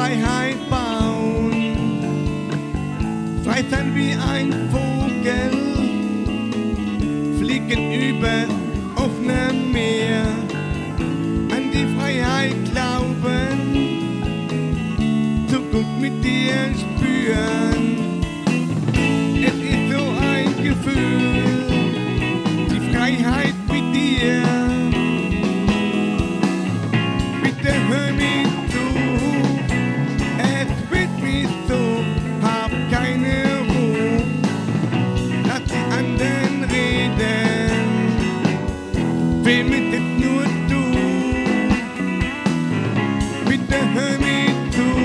Freiheit bauen. Frei sein wie ein Vogel, fliegen über offenem Meer. An die Freiheit glauben, Zukunft mit dir spüren. Es ist so ein Gefühl, die Freiheit mit dir. Bitte hör mir zu, es wird mich so, hab keine Ruhe, lass die anderen reden, will mit es nur du. Bitte hör mir zu.